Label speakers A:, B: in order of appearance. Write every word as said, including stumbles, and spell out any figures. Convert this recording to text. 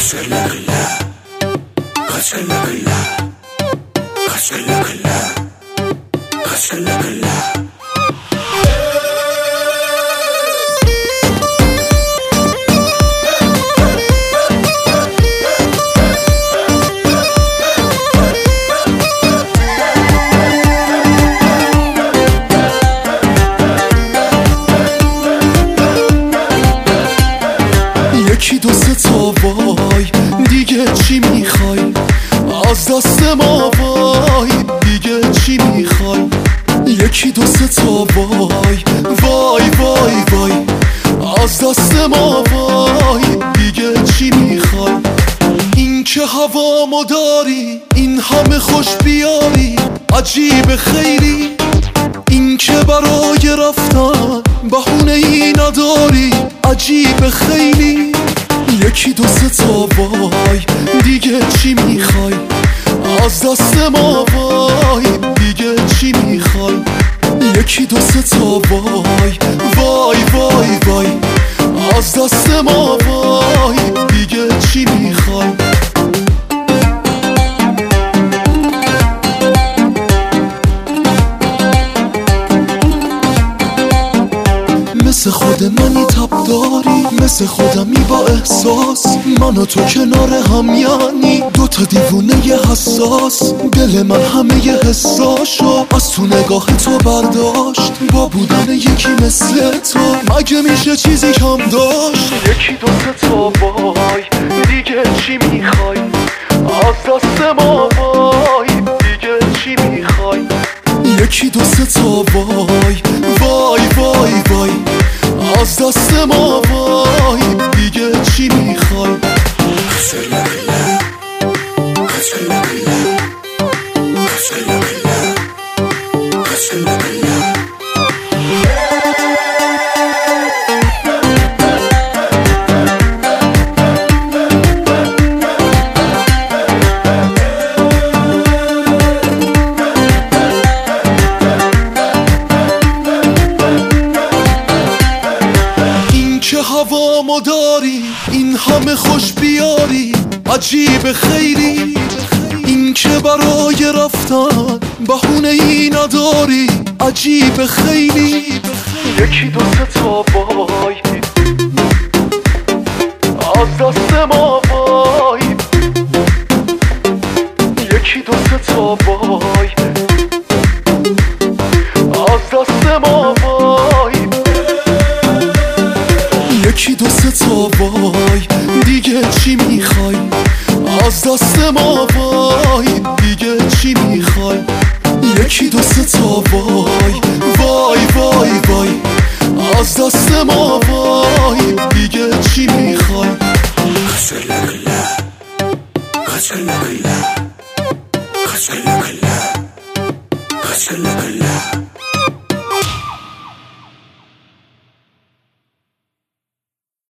A: یکی دو سه تا وای دیگه چی میخوای از دست ما، وای دیگه چی میخوای؟ یکی دو سه تا وای وای وای وای از دست ما، وای دیگه چی میخوای؟ این که هوامو داری، این همه خوش بیاری، عجیب خیلی. این که برای رفتن بهونه ای نداری، عجیب خیلی. یکی دو سه تا وای دیگه چی میخوای از دست ما، وای دیگه چی میخوای؟ یکی دو سه تا وای وای وای وای از دست ما، وای دیگه چی میخوای؟ مثل خود منی تب داری، مثل خودمی با احساس، من و تو کنار هم یعنی دوتا دیوونه ی حساس. دل من همه ی حساشو از تو نگاه تو برداشت، با بودن یکی مثل تو مگه میشه چیزی کم داشت؟ یکی دو سه تا وای دیگه چی میخوای از دست ما، وای دیگه چی میخوای؟ یکی دو سه تا وای وای وای وای از دست ما، وای دیگه چی میخوای؟ که هوامو داری، این همه خوش بیاری، عجیب خیلی. این که برای رفتن بهونه ای نداری، عجیب خیلی. یکی دو سه تا وای از دست ما، وای یکی دو سه تا وای از دست ما، وای یکی دو سه تا وای دیگه چی میخوای از دست ما، وای دیگه چی میخوای؟ یکی دو سه تا وای وای وای وای از دست ما، وای دیگه چی میخوای؟
B: Kalla kalla, kalla kalla, kalla kalla.